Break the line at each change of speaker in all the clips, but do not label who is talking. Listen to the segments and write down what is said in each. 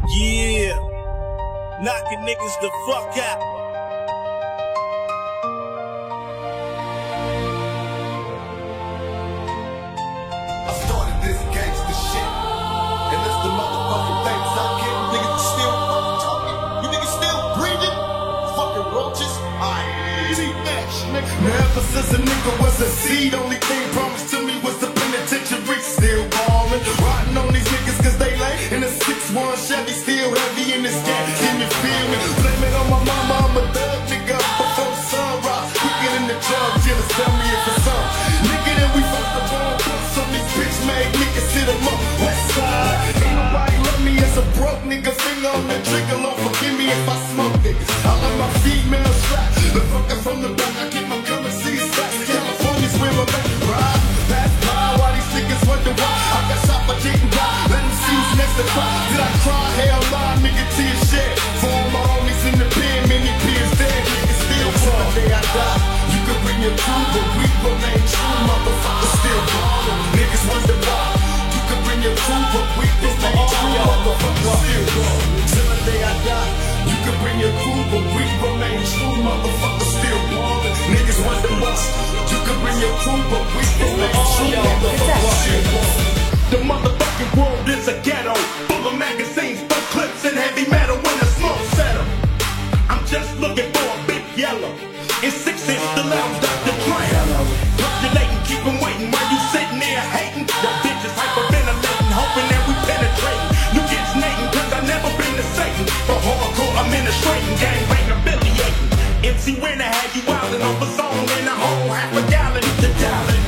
Yeah, knocking niggas the fuck out.
I started this gangsta shit, and it's the motherfucking things I get. Niggas still fucking talking. You niggas still breathing? Fucking roaches. Now ever since a nigga was a seed, only thing promised to me was the penitentiary. Still ballin', riding on these niggas cause they lay in a 6-1 Chevy, still heavy in this gang. Can you feel me? Blame it on my mama, I'm a thug nigga before the sunrise. Quicker than the drug dealers, tell me if it's up. Nigga, then we fucked the ball, some these bitch made niggas sit them up. West side, ain't nobody love me as a broke nigga. Finger on the trigger, Lord forgive me if I smoke niggas. I love my female strap, the fucker from the back, I get my currency back. California's where I'm at. Ride, pass by, while these niggas wonder why I got shot but didn't die. Let them see who's next to cry. Did I cry? Hell nah, nigga, to your shit. For all my homies in the pen, many peers dead, niggas still fall. The day I die, you can bring your crew, but we remain true, motherfuckers still ballin'. Niggas wonder why. You can bring your crew, but we remain true, motherfuckers still ballin'. Till the day I die, you can bring your crew, but we remain true, motherfuckers still ballin'. Niggas wonder why. You can bring your crew, but we remain true, motherfuckers still ballin'. The motherfucking world is a ghetto, full of magazines, full clips, and heavy metal in a small setup. I'm just looking for a big yellow. In 6 inch, the lounge Dr. Dre. Populating, keep 'em waiting while you sitting there hating. The bitches hyperventilating, hoping that we penetrating. You get snaking, cause I never been to Satan. For hardcore, I'm administrating, gangbang affiliating. MC Winner had you wildin' off a song in a whole half a gallon. The dialing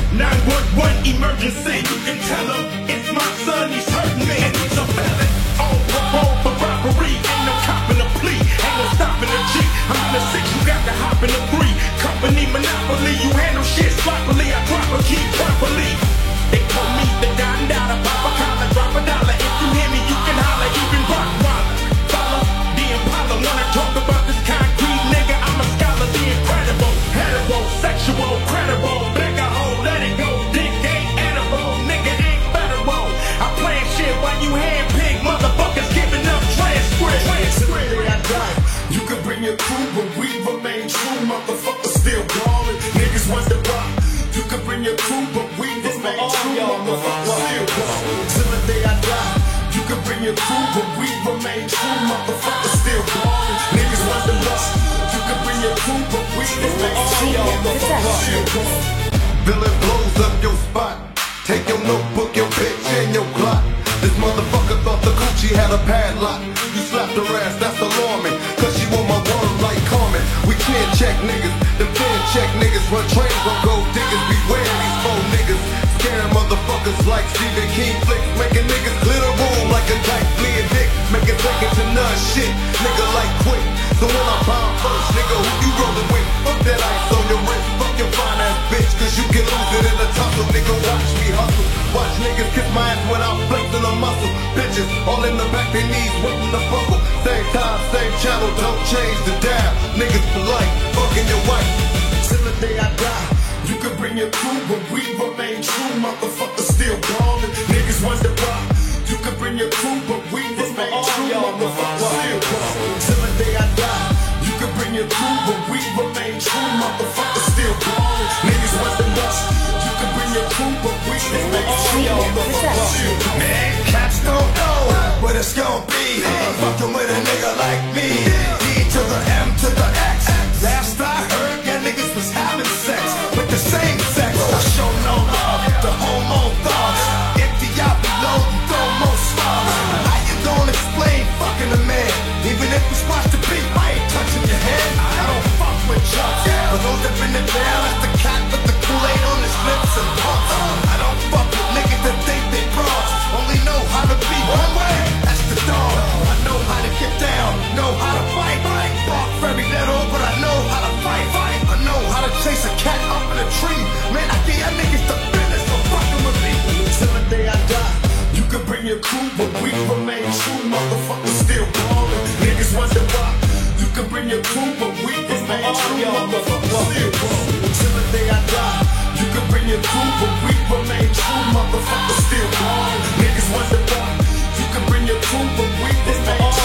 911 emergency. You can tell him it's my son, he's hurting me, and he's a felon. On parole for robbery, ain't no copping a plea, ain't no stopping a G. I'm in the 6, you got to hop in the 3. Company monopoly, you handle shit sloppily, I drop a key properly. They call me the Don Dada, pop a collar, drop a dollar. If you hear me, you can holler, even rock waller. Follow the Impala, wanna talk about this concrete nigga? I'm a scholar, the incredible, heterosexual, credible, bigger hole, let it go, dick ain't edible, nigga ain't federal. I plan shit while you handpick motherfuckers giving up transcript. Till the day I die, you can bring your crew, but we remain true, motherfuckers still ballin'. Niggas wonder why. You can bring your crew, but we remain true, motherfuckers still ballin'. Till the day I die, you can bring your crew, but we remain true, motherfuckers still ballin'. Niggas wonder why. You can bring your crew, but we remain true, motherfuckers still ballin'. Villain blows up your spot. Take your notebook, your bitch, and your clock. This motherfucker thought the coochie had a padlock. You slapped her ass, that's alarming, cause she want my word like Carmen. We can't check niggas, them can't check niggas. Run trains on gold diggers, beware these faux niggas. Scaring motherfuckers like Stephen King flicks, making niggas clear the room like a dyke fleeing dick. Making seconds to none shit, nigga like quick. So when I bomb first, nigga, who you rollin' with? Fuck that ice on your wrist, fuck your fine ass bitch, cause you can lose it in a tussle. Nigga, watch me hustle. Watch niggas kiss my ass when I'm flexing a muscle. Bitches all in the back, their knees waiting to buckle. Same time, same channel, don't change the dial. Niggas polite, fucking your wife. Till the day I die, you can bring your crew, but we remain true, motherfuckers still ballin'. Niggas wonder why. You can bring your crew, but we remain true, motherfuckers still ballin'. Till the day I die, you can bring your crew, but we remain true, motherfuckers still ballin'. Niggas wonder why. You can bring your crew, but we remain true, motherfuckers still ballin'. Man, cats don't know what it's gon' be. Fuckin' with a nigga like me. D to the M to the X. Last I heard, yeah, niggas was having sex with the same sex. I show no love to homo thugs. Empty out below, you throw more slugs. How you gonna explain fucking a man? Even if we squash the beat, I ain't touching your head. I don't fuck with chucks. For those that been it down, that's the cat with the Kool-Aid on his lips and pumps. I don't fuck with niggas that think they bras. Only know how to be one way. That's the dog. I know how to get down, know how to fight. Bark very little, but I know how to fight. I know how to chase a cat up in a tree. Man, I give y'all niggas the business for fucking with me. Till the day I die, you can bring your crew, but we remain true, motherfuckers still ballin'. Niggas wonder why. You can bring your crew, but we remain true, motherfuckers still ballin'. Till the day I die, you can bring your crew, but we remain true, motherfuckers still ballin'. Niggas wonder why. You can bring your crew, but we remain true.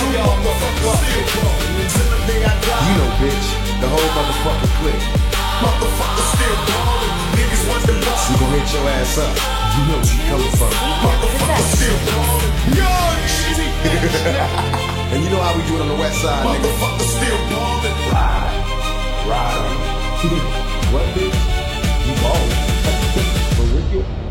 bitch. The whole motherfucking clique.
Motherfucker still ballin'. Niggas want the boss.
We gon' hit your ass up. You know where you coming from.
Motherfucker still ballin'. Young shit.
And you know how we do it on the west side, nigga.
Motherfucker still ballin'.
Ride on. What, bitch? You ballin'. For wicked?